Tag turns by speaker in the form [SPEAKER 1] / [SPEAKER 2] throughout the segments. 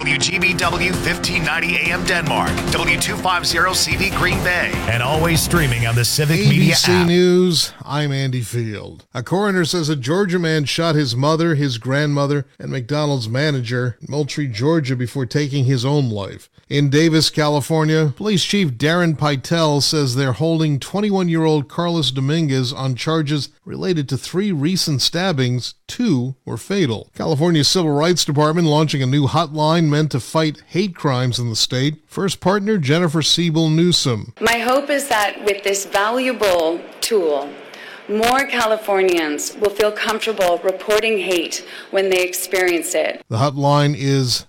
[SPEAKER 1] WGBW 1590 AM Denmark, W250CV Green Bay, and always streaming on the Civic Media app.
[SPEAKER 2] ABC News, I'm Andy Field. A coroner says a Georgia man shot his mother, his grandmother, and McDonald's manager in Moultrie, Georgia before taking his own life. In Davis, California, Police Chief Darren Pytel says they're holding 21-year-old Carlos Dominguez on charges related to 3 recent stabbings. 2 were fatal. California's Civil Rights Department launching a new hotline meant to fight hate crimes in the state. First partner, Jennifer Siebel Newsom.
[SPEAKER 3] My hope is that with this valuable tool, more Californians will feel comfortable reporting hate when they experience it.
[SPEAKER 2] The hotline is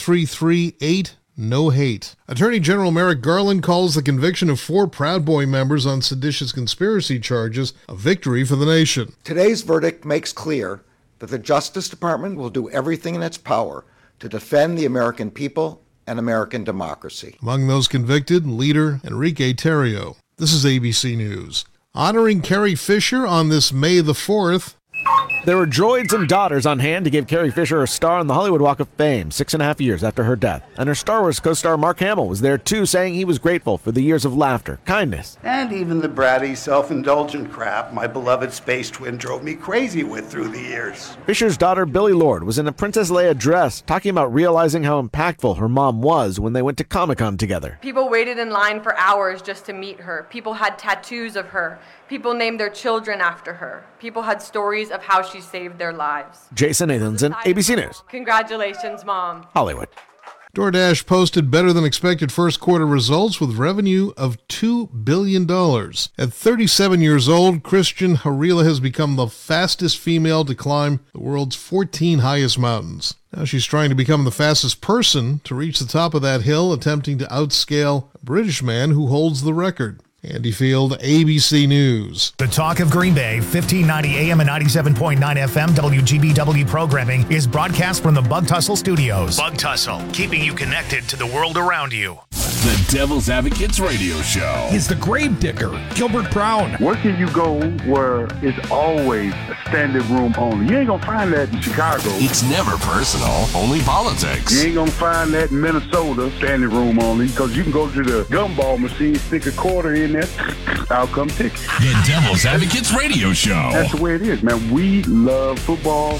[SPEAKER 2] 833-8 No Hate. Attorney General Merrick Garland calls the conviction of 4 Proud Boy members on seditious conspiracy charges a victory for the nation.
[SPEAKER 4] Today's verdict makes clear that the Justice Department will do everything in its power to defend the American people and American democracy.
[SPEAKER 2] Among those convicted, leader Enrique Tarrio. This is ABC News. Honoring Carrie Fisher on this May the 4th.
[SPEAKER 5] There were droids and daughters on hand to give Carrie Fisher a star on the Hollywood Walk of Fame 6.5 years after her death. And her Star Wars co-star Mark Hamill was there too, saying he was grateful for the years of laughter, kindness,
[SPEAKER 6] and even the bratty, self-indulgent crap my beloved space twin drove me crazy with through the years.
[SPEAKER 5] Fisher's daughter Billie Lourd was in a Princess Leia dress, talking about realizing how impactful her mom was when they went to Comic-Con together.
[SPEAKER 7] People waited in line for hours just to meet her. People had tattoos of her. People named their children after her. People had stories of how she saved their lives.
[SPEAKER 5] Jason Nathanson, ABC News.
[SPEAKER 7] Congratulations, Mom.
[SPEAKER 5] Hollywood.
[SPEAKER 2] DoorDash posted better than expected first quarter results with revenue of $2 billion. At 37 years old, Christian Harila has become the fastest female to climb the world's 14 highest mountains. Now she's trying to become the fastest person to reach the top of that hill, attempting to outscale a British man who holds the record. Andy Field, ABC News.
[SPEAKER 1] The Talk of Green Bay, 1590 AM and 97.9 FM WGBW programming is broadcast from the Bug Tussle Studios. Bug Tussle, keeping you connected to the world around you.
[SPEAKER 8] The Devil's Advocates Radio Show.
[SPEAKER 9] He's the grave digger, Gilbert Brown.
[SPEAKER 10] Where can you go where it's always a standing room only? You ain't gonna find that in Chicago.
[SPEAKER 8] It's never personal, only politics.
[SPEAKER 10] You ain't gonna find that in Minnesota, standing room only, because you can go to the gumball machine, stick a quarter in there, I'll come ticket.
[SPEAKER 8] The Devil's Advocates Radio Show.
[SPEAKER 10] That's the way it is, man. We love football,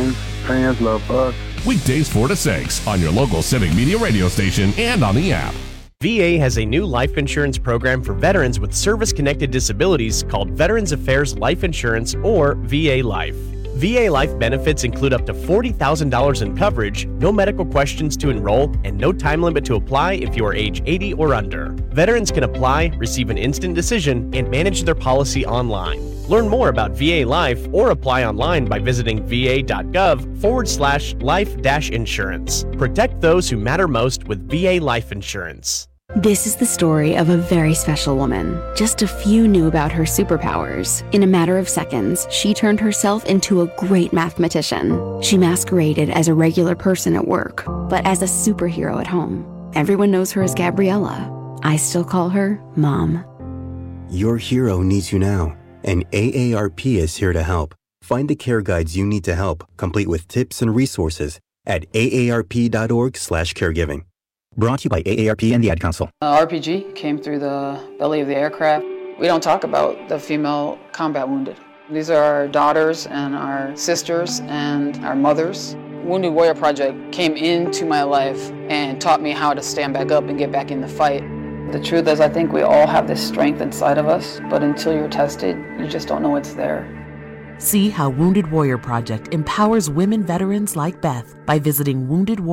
[SPEAKER 10] fans love us.
[SPEAKER 8] Weekdays 4 to 6 on your local Civic Media radio station and on the app.
[SPEAKER 11] VA has a new life insurance program for veterans with service-connected disabilities called Veterans Affairs Life Insurance, or VA Life. VA Life benefits include up to $40,000 in coverage, no medical questions to enroll, and no time limit to apply if you are age 80 or under. Veterans can apply, receive an instant decision, and manage their policy online. Learn more about VA Life or apply online by visiting va.gov/life-insurance. Protect those who matter most with VA Life Insurance.
[SPEAKER 12] This is the story of a very special woman. Just a few knew about her superpowers. In a matter of seconds, she turned herself into a great mathematician. She masqueraded as a regular person at work, but as a superhero at home. Everyone knows her as Gabriella. I still call her Mom.
[SPEAKER 13] Your hero needs you now, and AARP is here to help. Find the care guides you need to help, complete with tips and resources at aarp.org/caregiving. Brought to you by AARP and the Ad Council.
[SPEAKER 14] RPG came through the belly of the aircraft. We don't talk about the female combat wounded. These are our daughters and our sisters and our mothers. Wounded Warrior Project came into my life and taught me how to stand back up and get back in the fight. The truth is, I think we all have this strength inside of us, but until you're tested, you just don't know it's there.
[SPEAKER 15] See how Wounded Warrior Project empowers women veterans like Beth by visiting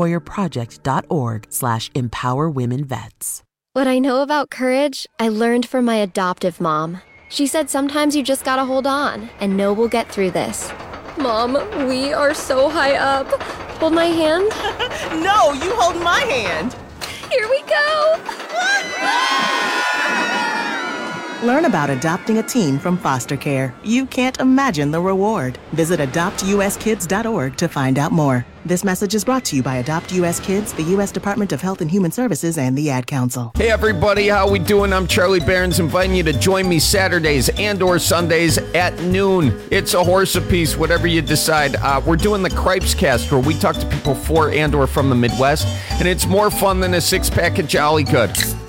[SPEAKER 15] woundedwarriorproject.org/empowerwomenvets.
[SPEAKER 16] What I know about courage, I learned from my adoptive mom. She said sometimes you just gotta hold on and know we'll get through this. Mom, we are so high up. Hold my hand.
[SPEAKER 17] No, you hold my hand.
[SPEAKER 16] Here we go.
[SPEAKER 15] Learn about adopting a teen from foster care. You can't imagine the reward. Visit adoptuskids.org to find out more. This message is brought to you by Adopt US Kids, the U.S. Department of Health and Human Services, and the Ad Council.
[SPEAKER 18] Hey everybody, how we doing? I'm Charlie Behrens, inviting you to join me Saturdays and or Sundays at noon. It's a horse apiece, whatever you decide. We're doing the Cripes Cast, where we talk to people for and or from the Midwest, and it's more fun than a six-pack of Jolly Good.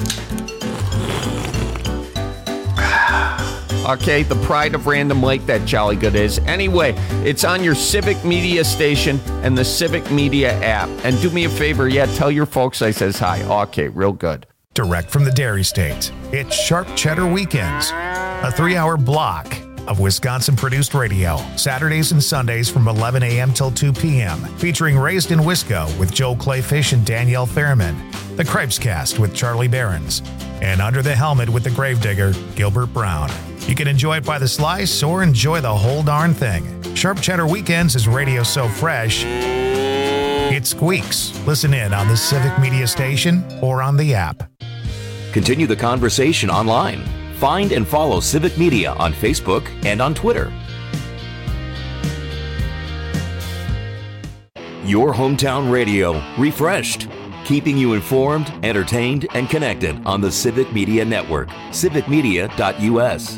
[SPEAKER 18] Okay, the pride of Random Lake, that Jolly Good is. Anyway, it's on your Civic Media station and the Civic Media app. And do me a favor, tell your folks I says hi. Okay, real good.
[SPEAKER 1] Direct from the Dairy State, it's Sharp Cheddar Weekends, a 3-hour block of Wisconsin-produced radio, Saturdays and Sundays from 11 a.m. till 2 p.m., featuring Raised in Wisco with Joel Clayfish and Danielle Fairman, the Cripes Cast with Charlie Behrens, and Under the Helmet with the Gravedigger, Gilbert Brown. You can enjoy it by the slice or enjoy the whole darn thing. Sharp Cheddar Weekends is radio so fresh, it squeaks. Listen in on the Civic Media station or on the app.
[SPEAKER 19] Continue the conversation online. Find and follow Civic Media on Facebook and on Twitter. Your hometown radio, refreshed. Keeping you informed, entertained, and connected on the Civic Media Network. civicmedia.us.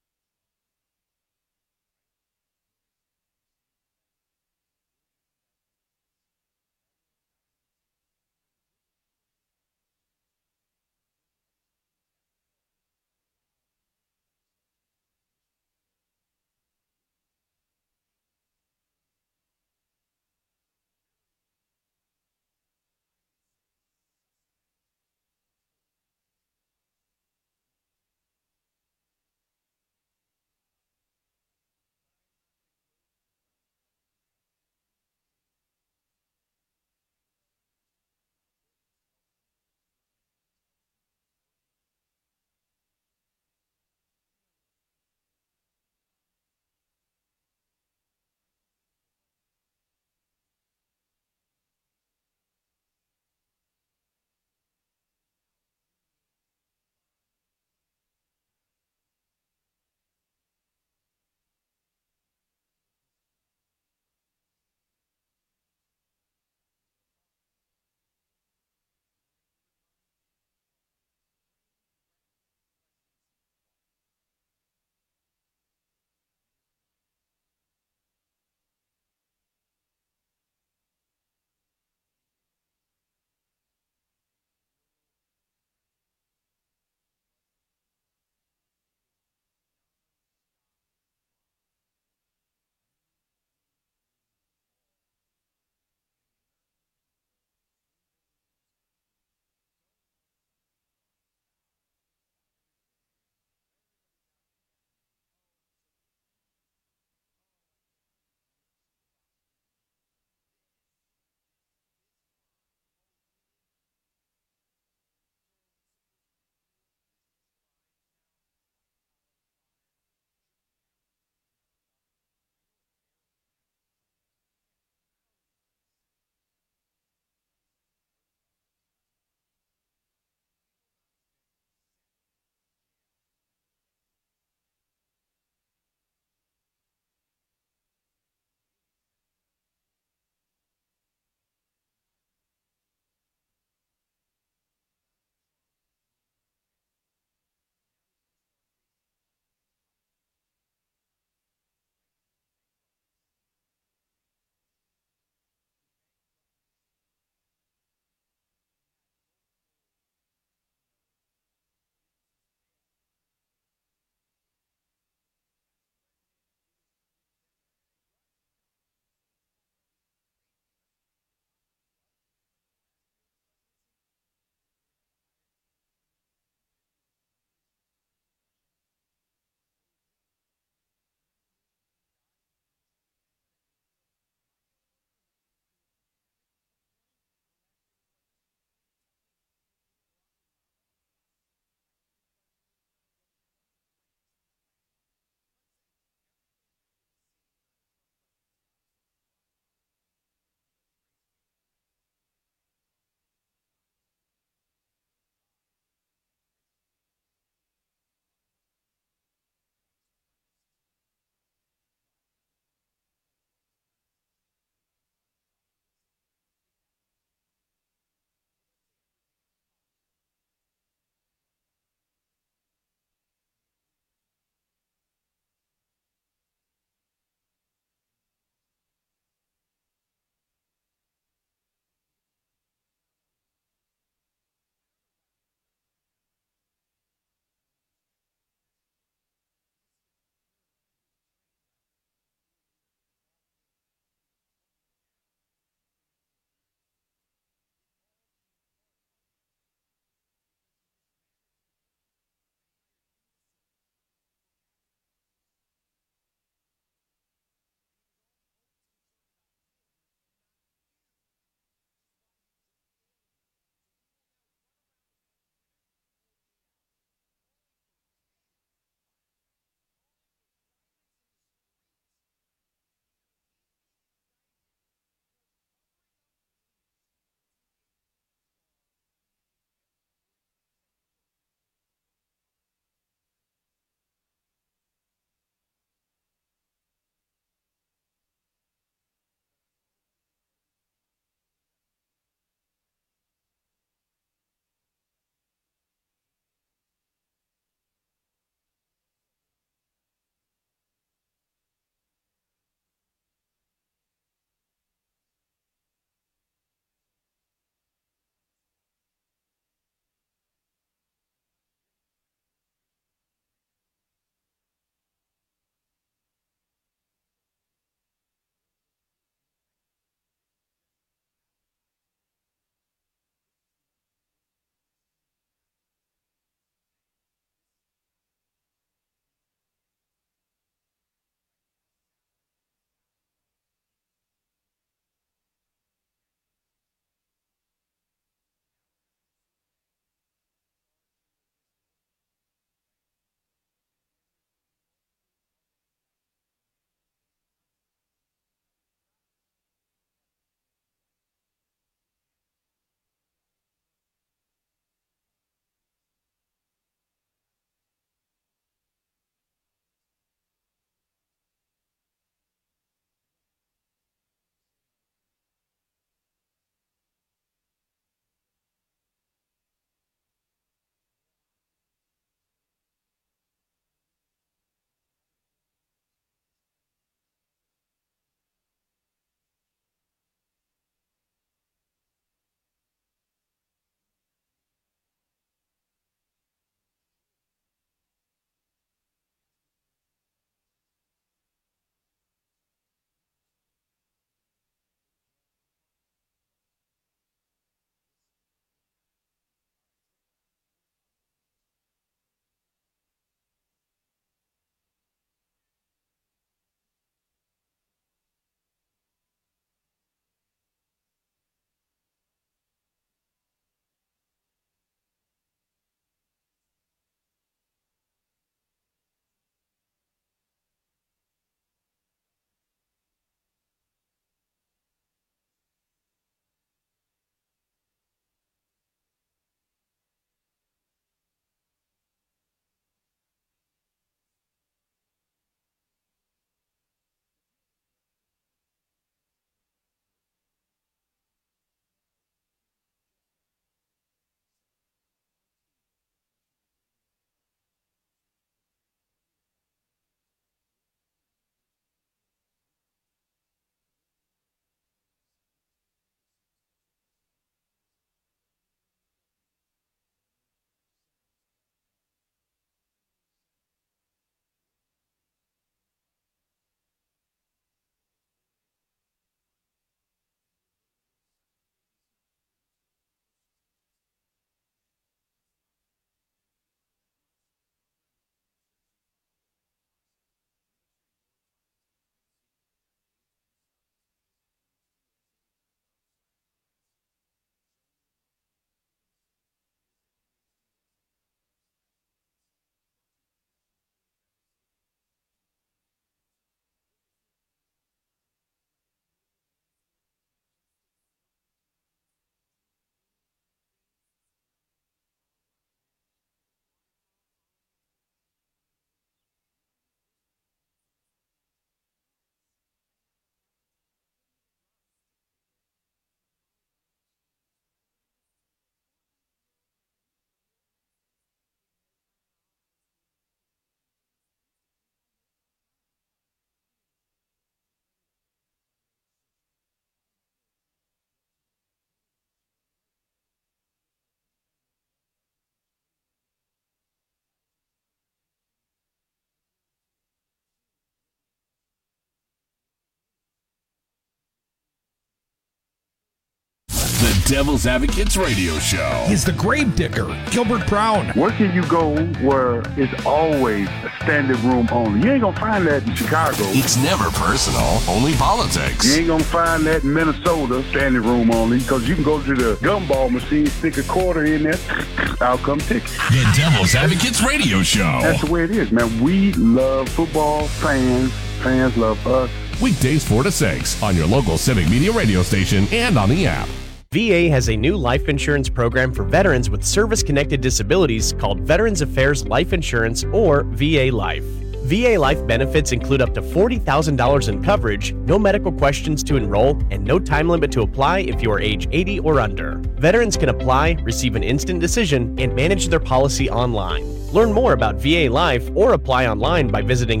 [SPEAKER 8] Devil's Advocates Radio Show.
[SPEAKER 9] He's the grave digger, Gilbert Brown.
[SPEAKER 10] Where can you go where it's always a standing room only? You ain't gonna find that in Chicago.
[SPEAKER 8] It's never personal, only politics.
[SPEAKER 10] You ain't gonna find that in Minnesota, standing room only, because you can go to the gumball machine, stick a quarter in there, out come tickets.
[SPEAKER 8] The Devil's Advocates Radio Show.
[SPEAKER 10] That's the way it is, man. We love football, fans love us.
[SPEAKER 8] Weekdays 4 to 6 on your local Civic Media radio station and on the app.
[SPEAKER 11] VA has a new life insurance program for veterans with service-connected disabilities called Veterans Affairs Life Insurance, or VA Life. VA Life benefits include up to $40,000 in coverage, no medical questions to enroll, and no time limit to apply if you are age 80 or under. Veterans can apply, receive an instant decision, and manage their policy online. Learn more about VA Life or apply online by visiting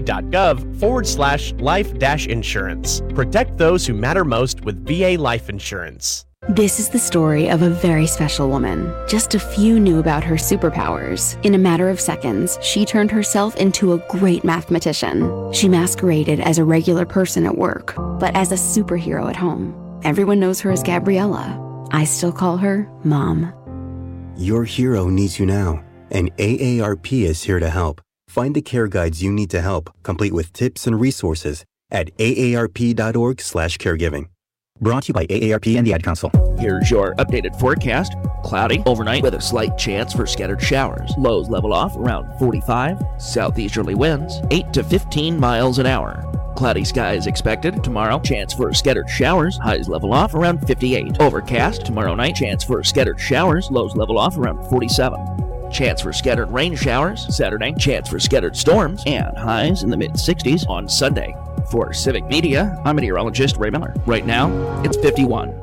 [SPEAKER 11] va.gov/life-insurance. Protect those who matter most with VA Life Insurance.
[SPEAKER 12] This is the story of a very special woman. Just a few knew about her superpowers. In a matter of seconds, she turned herself into a great mathematician. She masqueraded as a regular person at work, but as a superhero at home. Everyone knows her as Gabriella. I still call her Mom.
[SPEAKER 13] Your hero needs you now, and AARP is here to help. Find the care guides you need to help, complete with tips and resources at aarp.org/caregiving. Brought to you by AARP and the Ad Council.
[SPEAKER 20] Here's your updated forecast. Cloudy overnight with a slight chance for scattered showers. Lows level off around 45. Southeasterly winds 8 to 15 miles an hour. Cloudy skies expected tomorrow. Chance for scattered showers. Highs level off around 58. Overcast tomorrow night. Chance for scattered showers. Lows level off around 47. Chance for scattered rain showers Saturday. Chance for scattered storms. And highs in the mid-60s on Sunday. For Civic Media, I'm meteorologist Ray Miller. Right now, it's 51.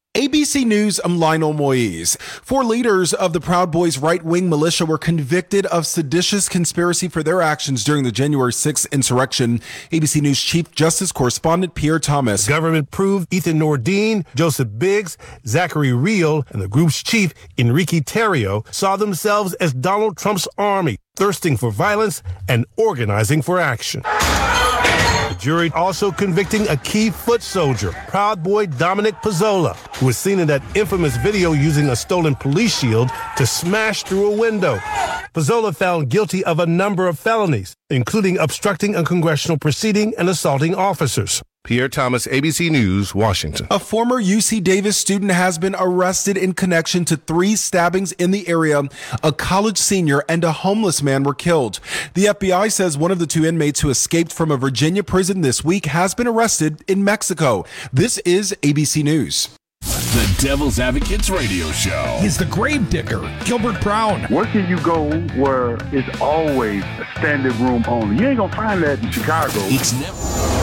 [SPEAKER 21] ABC News, I'm Lionel Moise. 4 leaders of the Proud Boys right-wing militia were convicted of seditious conspiracy for their actions during the January 6th insurrection. ABC News Chief Justice Correspondent Pierre Thomas.
[SPEAKER 22] The government proved Ethan Nordine, Joseph Biggs, Zachary Real, and the group's chief, Enrique Terrio, saw themselves as Donald Trump's army, thirsting for violence and organizing for action. The jury also convicting a key foot soldier, Proud Boy Dominic Pizzola, who was seen in that infamous video using a stolen police shield to smash through a window. Pizzola found guilty of a number of felonies, including obstructing a congressional proceeding and assaulting officers. Pierre Thomas, ABC News, Washington.
[SPEAKER 21] A former UC Davis student has been arrested in connection to 3 stabbings in the area. A college senior and a homeless man were killed. The FBI says one of the 2 inmates who escaped from a Virginia prison this week has been arrested in Mexico. This is ABC News.
[SPEAKER 8] The Devil's Advocates Radio Show.
[SPEAKER 9] He's the grave digger, Gilbert Brown.
[SPEAKER 10] Where can you go where it's always a standing room only? You ain't gonna find that in Chicago.
[SPEAKER 8] It's never.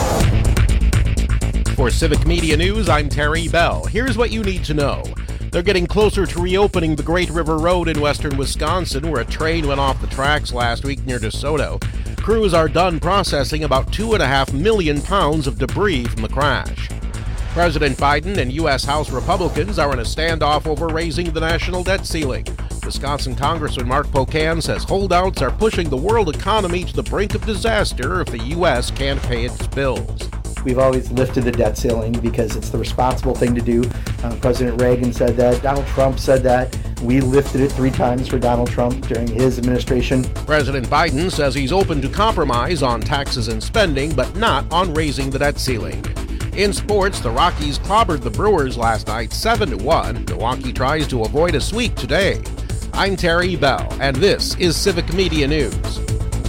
[SPEAKER 23] For Civic Media News, I'm Terry Bell. Here's what you need to know. They're getting closer to reopening the Great River Road in western Wisconsin, where a train went off the tracks last week near DeSoto. Crews are done processing about 2.5 million pounds of debris from the crash. President Biden and U.S. House Republicans are in a standoff over raising the national debt ceiling. Wisconsin Congressman Mark Pocan says holdouts are pushing the world economy to the brink of disaster if the U.S. can't pay its bills.
[SPEAKER 24] We've always lifted the debt ceiling because it's the responsible thing to do. President Reagan said that. Donald Trump said that. We lifted it 3 times for Donald Trump during his administration.
[SPEAKER 23] President Biden says he's open to compromise on taxes and spending, but not on raising the debt ceiling. In sports, the Rockies clobbered the Brewers last night 7-1. Milwaukee tries to avoid a sweep today. I'm Terry Bell, and this is Civic Media News.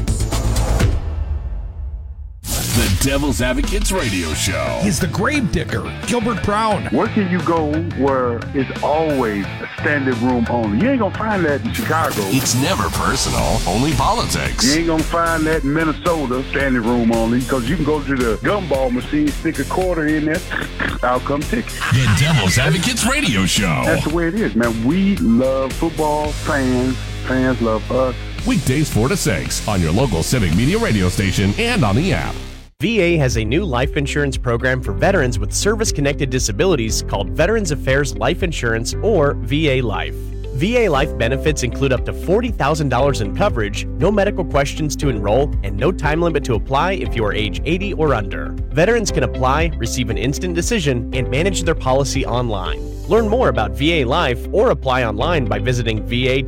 [SPEAKER 8] The Devil's Advocates Radio Show.
[SPEAKER 9] He's the grave digger, Gilbert Brown.
[SPEAKER 10] Where can you go where it's always a standing room only? You ain't gonna find that in Chicago.
[SPEAKER 8] It's never personal, only politics.
[SPEAKER 10] You ain't gonna find that in Minnesota, standing room only, because you can go to the gumball machine, stick a quarter in there, I'll come ticket.
[SPEAKER 8] The Devil's Advocates Radio Show.
[SPEAKER 10] That's the way it is, man. We love football, fans love us.
[SPEAKER 8] Weekdays 4 to 6 on your local Civic Media radio station and on the app.
[SPEAKER 11] VA has a new life insurance program for veterans with service-connected disabilities called Veterans Affairs Life Insurance, or VA Life. VA Life benefits include up to $40,000 in coverage, no medical questions to enroll, and no time limit to apply if you are age 80 or under. Veterans can apply, receive an instant decision, and manage their policy online. Learn more about VA Life or apply online by visiting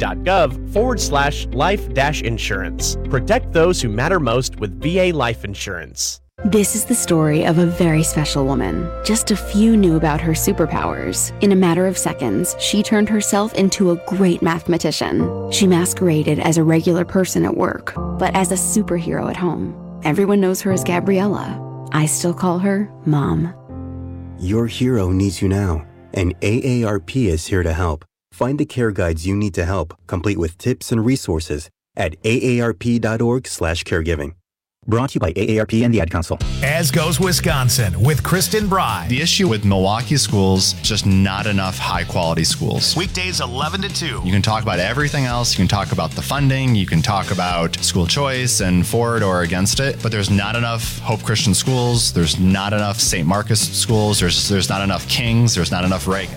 [SPEAKER 11] va.gov/life-insurance. Protect those who matter most with VA Life Insurance.
[SPEAKER 12] This is the story of a very special woman. Just a few knew about her superpowers. In a matter of seconds, she turned herself into a great mathematician. She masqueraded as a regular person at work, but as a superhero at home. Everyone knows her as Gabriella. I still call her Mom.
[SPEAKER 13] Your hero needs you now, and AARP is here to help. Find the care guides you need to help, complete with tips and resources at aarp.org/caregiving. Brought to you by AARP and the Ad Council.
[SPEAKER 1] As goes Wisconsin with Kristen Bry.
[SPEAKER 25] The issue with Milwaukee schools, just not enough high-quality schools.
[SPEAKER 1] Weekdays 11 to 2.
[SPEAKER 25] You can talk about everything else. You can talk about the funding. You can talk about school choice and for it or against it. But there's not enough Hope Christian schools. There's not enough St. Marcus schools. There's not enough Kings. There's not enough Reagan.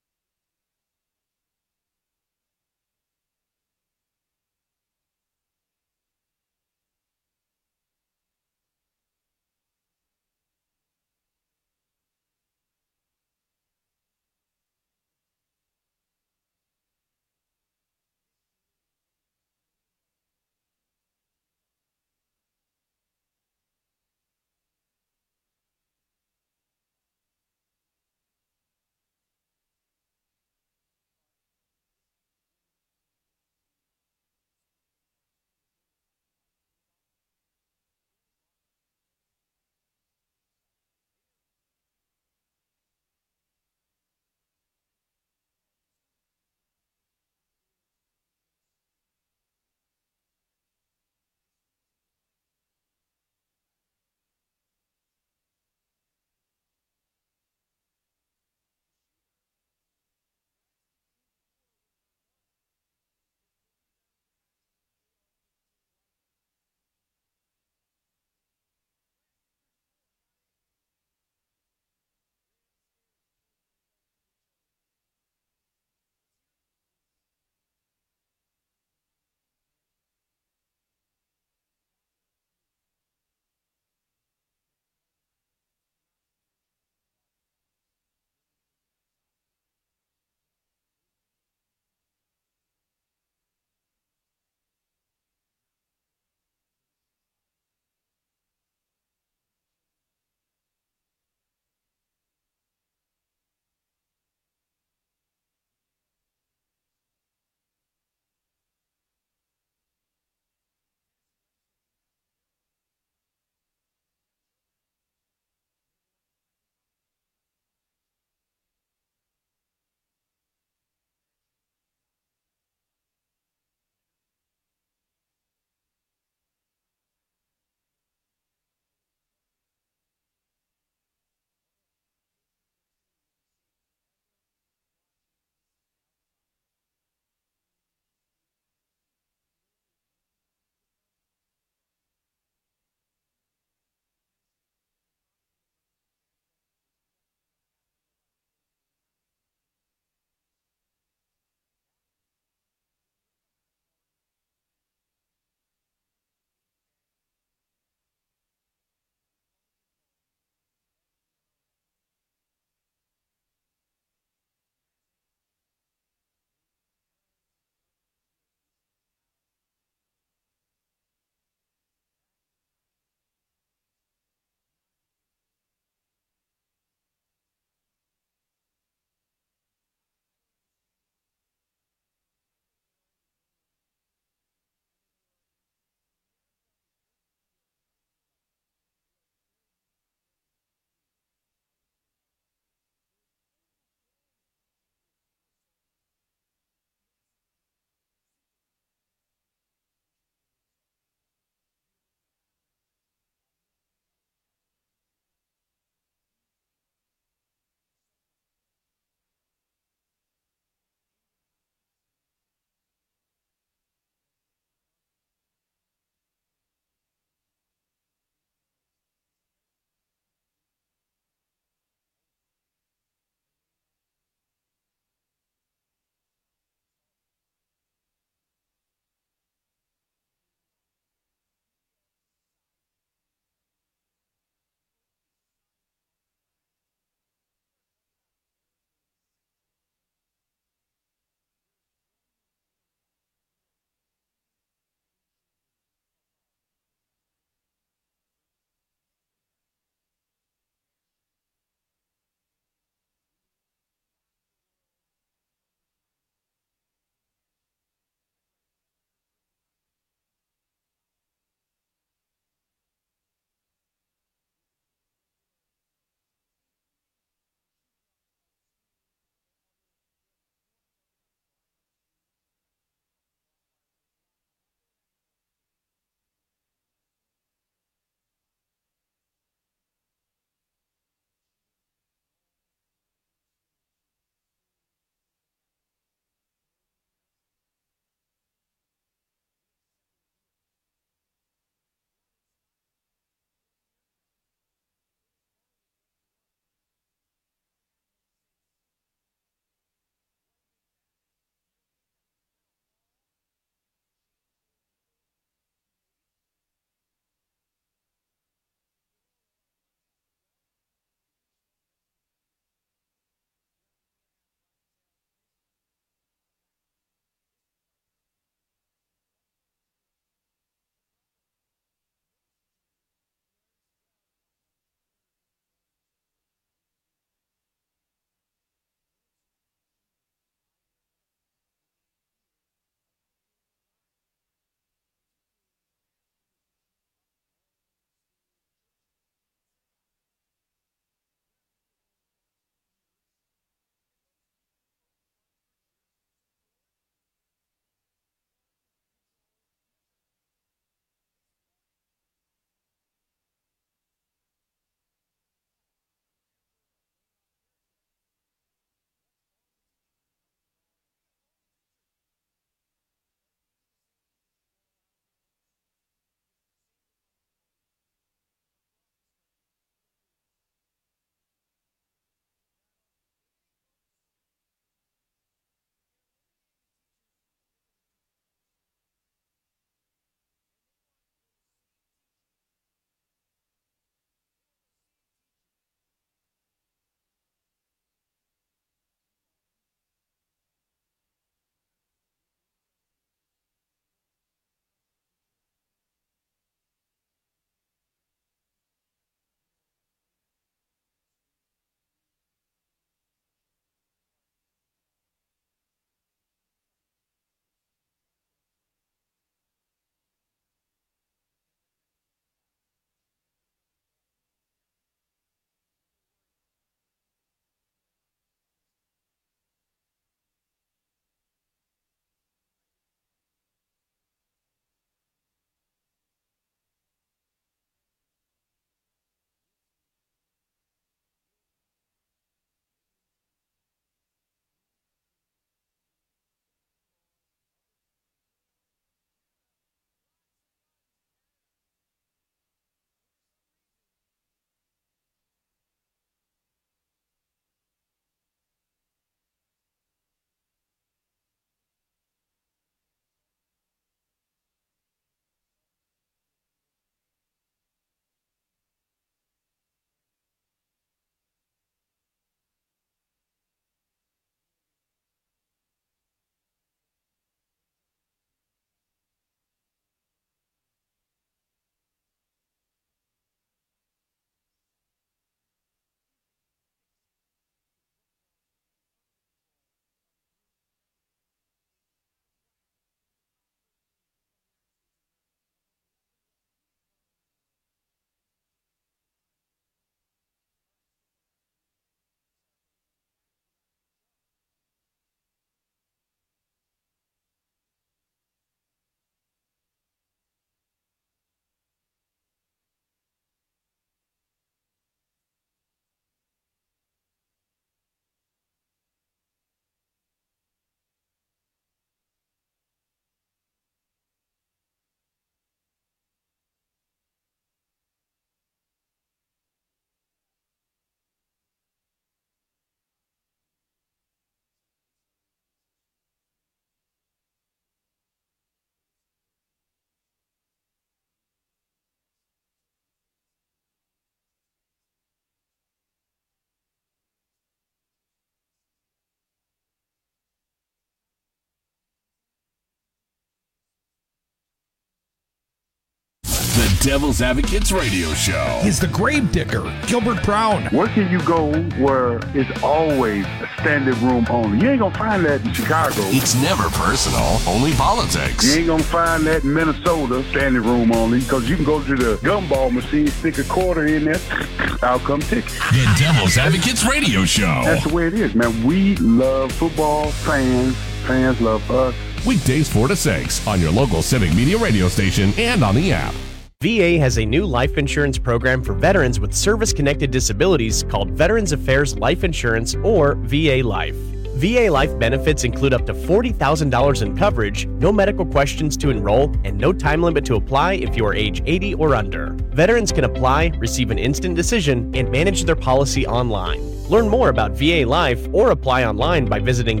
[SPEAKER 8] Devil's Advocates Radio Show.
[SPEAKER 9] He's the grave digger, Gilbert Brown.
[SPEAKER 10] Where can you go where it's always a standing room only? You ain't gonna find that in Chicago.
[SPEAKER 8] It's never personal, only politics.
[SPEAKER 10] You ain't gonna find that in Minnesota, standing room only, because you can go to the gumball machine, stick a quarter in there, out come ticket.
[SPEAKER 8] The Devil's Advocates Radio Show.
[SPEAKER 10] That's the way it is, man. We love football, fans love us.
[SPEAKER 8] Weekdays 4 to 6 on your local Civic Media radio station and on the app.
[SPEAKER 11] VA has a new life insurance program for veterans with service-connected disabilities called Veterans Affairs Life Insurance, or VA Life. VA Life benefits include up to $40,000 in coverage, no medical questions to enroll, and no time limit to apply if you are age 80 or under. Veterans can apply, receive an instant decision, and manage their policy online. Learn more about VA Life or apply online by visiting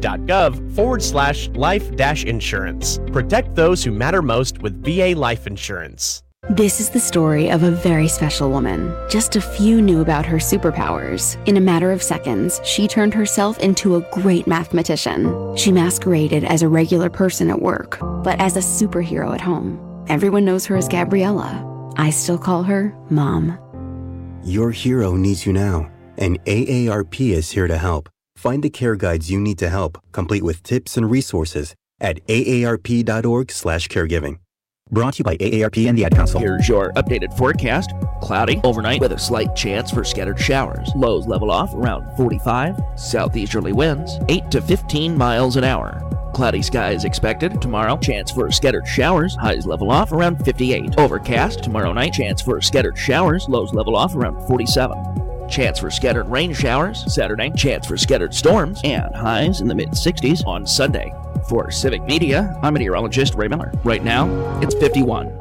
[SPEAKER 11] va.gov/life-insurance. Protect those who matter most with VA Life Insurance.
[SPEAKER 12] This is the story of a very special woman. Just a few knew about her superpowers. In a matter of seconds, she turned herself into a great mathematician. She masqueraded as a regular person at work, but as a superhero at home. Everyone knows her as Gabriella. I still call her Mom.
[SPEAKER 13] Your hero needs you now, and AARP is here to help. Find the care guides you need to help, complete with tips and resources at aarp.org/caregiving. Brought to you by AARP and the Ad Council.
[SPEAKER 20] Here's your updated forecast. Cloudy overnight with a slight chance for scattered showers. Lows level off around 45. Southeasterly winds 8 to 15 miles an hour. Cloudy skies expected tomorrow. Chance for scattered showers. Highs level off around 58. Overcast tomorrow night. Chance for scattered showers. Lows level off around 47. Chance for scattered rain showers Saturday. Chance for scattered storms. And highs in the mid-60s on Sunday. For Civic Media, I'm meteorologist Ray Miller. Right now, it's 51.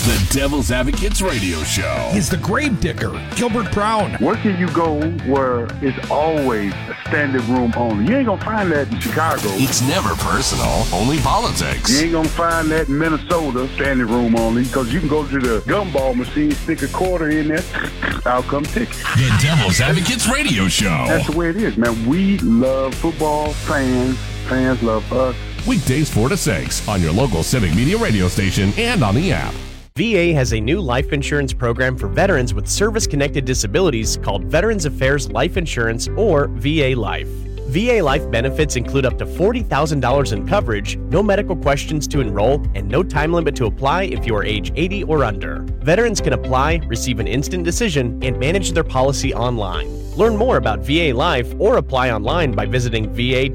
[SPEAKER 8] The Devil's Advocates Radio Show.
[SPEAKER 9] He's the grave digger, Gilbert Brown.
[SPEAKER 10] Where can you go where it's always a standing room only? You ain't gonna find that in Chicago.
[SPEAKER 8] It's never personal, only politics.
[SPEAKER 10] You ain't gonna find that in Minnesota, standing room only, because you can go to the gumball machine, stick a quarter in there, out come ticket.
[SPEAKER 8] The Devil's Advocates Radio Show.
[SPEAKER 10] That's the way it is, man. We love football, fans love us.
[SPEAKER 8] Weekdays 4 to 6 on your local Civic Media radio station and on the app.
[SPEAKER 11] VA has a new life insurance program for veterans with service-connected disabilities called Veterans Affairs Life Insurance, or VA Life. VA Life benefits include up to $40,000 in coverage, no medical questions to enroll, and no time limit to apply if you are age 80 or under. Veterans can apply, receive an instant decision, and manage their policy online. Learn more about VA Life or apply online by visiting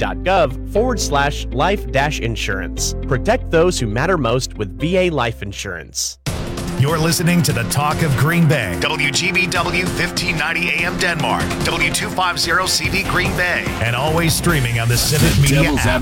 [SPEAKER 11] va.gov/life-insurance. Protect those who matter most with VA Life Insurance.
[SPEAKER 1] You're listening to the Talk of Green Bay. WGBW 1590 AM Denmark. W250 CD Green Bay. And always streaming on the Civic Media app.